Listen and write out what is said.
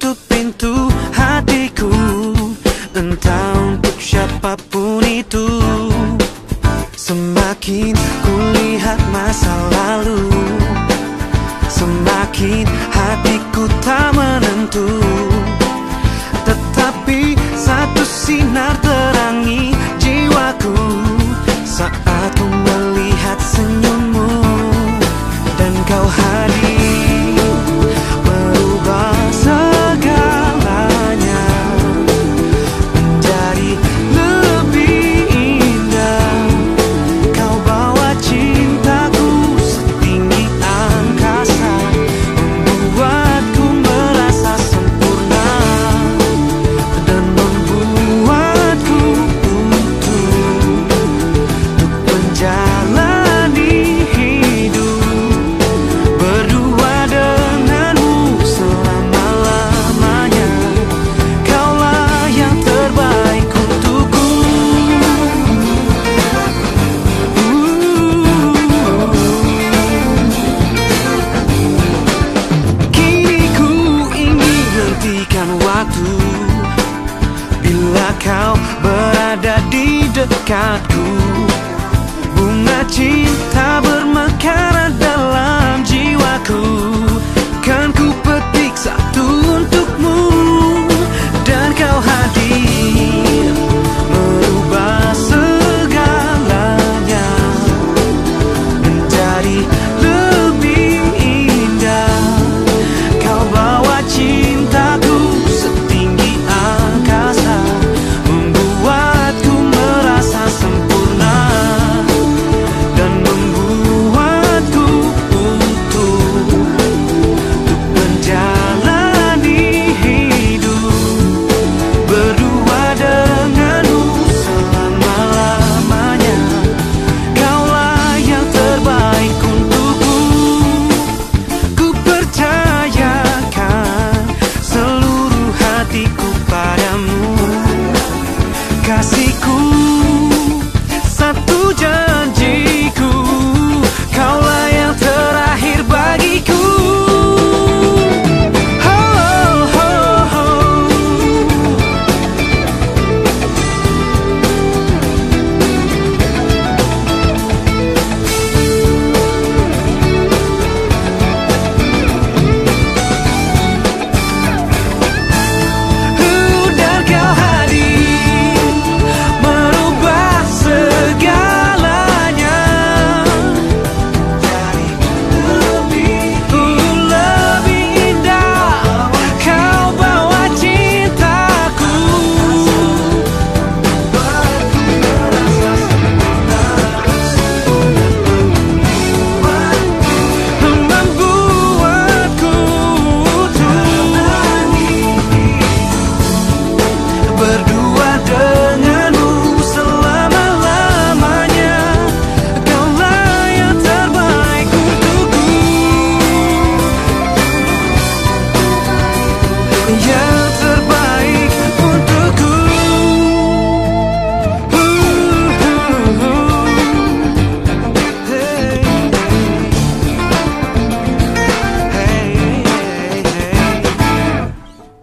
tutup pintu hatiku, entah untuk siapapun itu. Semakin kulihat masa lalu, semakin hatiku tak menentu. Tetapi satu sinar terangi jiwaku saat ku melihat senyummu. Dan kau hadir merubah segalanya menjadi lebih indah. Kau bawa cintaku setinggi angkasa, membuatku merasa sempurna dan membuatku utuh untuk menjalani hidup berdua denganmu selama-lamanya. Kaulah yang terbaik untukku. Kini ku ingin hentikan waktu bila kau berada di dekatku. Bunga cinta bermekaran dalam jiwaku, kan ku petik satu untukmu. Dan kau hadir merubah segalanya menjadi lebih indah. Kau bawa cintaku setinggi angkasa, membuatku merasa sempurna dan membuatku utuh untuk menjalani hidup berdua denganmu selama-lamanya. Kaulah yang terbaik untukku. Ku percayakan seluruh hatiku padamu, kasihku. Satu janjiku, kaulah yang terakhir bagiku. Oh, oh, oh. Dan kau hadir merubah segalanya jadi lebih indah. Kau bawa cintaku membuatku utuh berdua denganmu selama-lamanya. Kaulah yang terbaik untukku. Yeah.